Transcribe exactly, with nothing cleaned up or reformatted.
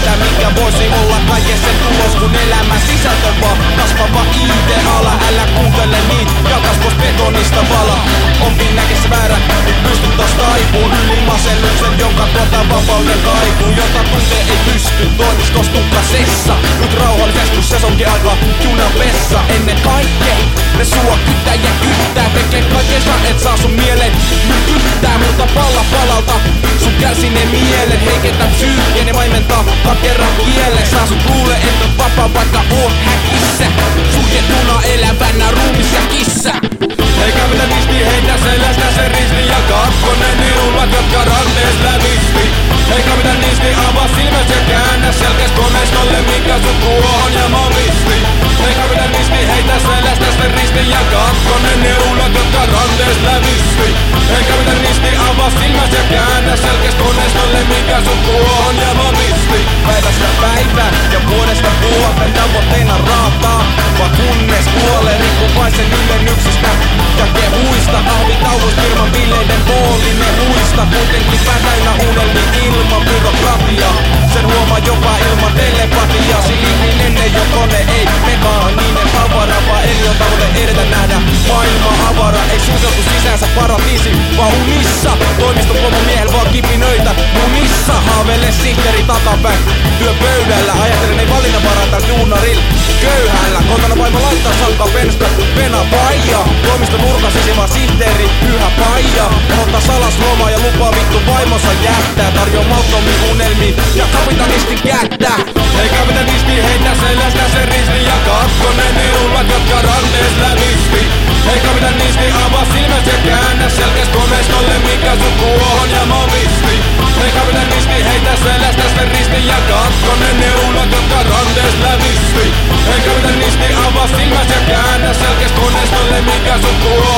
sitä, mikä voisi olla kaiken sen tulos, kun elämän sisältö vaan kasvava ideala. Älä kuuntele niitä, jalkas pois betonista vala. Onkin näkessä väärä, nyt pystyn taas taipuun yli masennuksen, jonka tuota vapauden kaipuu. Jota tuntee ei pysty, toimis kos tukkasessa. Nyt rauhallisesti, kun sesonkin alkaa junan vessa. Ennen kaikkea ne sua kyttää ja kyttää. Tekee kaikensa, et saa sun mieleen myrkyttää. Mutta palla palalta sun kärsineen mielen. Heikentää psyykkiä, ne vaimentaa kakeran kielen. Saa sut luule, et on vapaa vaikka oot häkissä. Suljettuna elävänä ruumissa kissa. Eikä mitä nisti heitä selästä se risti. Ja kakkonen niulat, jotka rantees lävisti. Eikä mitä nisti avaa silmäs ja käännä selkäs koneistolle, mikä sun tuohon ja momisti. Eikä mitä nisti heitä selästä se risti. Ja kakkonen niulat, jotka rantees lävisti. Eikä mitä nisti avaa silmäs ja käännä selkäs koneistolle, mikä sun tuohon ja momisti. Päivästä päivää ja vuodesta vuoteen tavoitteena raataa. Vaan kunnes kuolee riippuvaisen ylennyksistä ja kehuista. Ahvitauvuista ilman bileiden voolinen huista. Kuitenkin pää täynnä unelmi ilman byrokratiaa. Sen huomaa jopa ilman telepatiaa. Silihinen ei oo kone, ei mekaaninen tavara. Vaan eri on tavoite edetä nähdä maailma avara. Ei sulkeutu sisäänsä paratiisi, vaan unissa. Toimiston pomo miehellä vaan kipinöitä munissa. Haaveile sihteeri takapäin työpöydällä. Ajattelen ei valinnanvaraa täällä duunarilla köyhällä. Kotona vaimo laittaa salkaa pensta pena paijaa. Toimiston nurkasisi vaan sihteeri pyhä paija. Ottaa salas lomaa ja lupaa vittu vaimonsa jättää. Tarjoa malttomiin unelmiin ja kapitalistin kättää. Ei kapitalisti heitä selästä se risti. Ja kakkonen niulat, jotka rantees lävisti. Ei kapitalisti avaa silmäs ja käännä selkäs koneistolle, mikä sun tuohon ja momisti. Ei kapitalisti heitä selästä se risti. Ja kakkonen niulat, jotka rantees lävisti. Ei kapitalisti avaa silmäs ja käännä selkäs koneistolle, mikä sun tuohon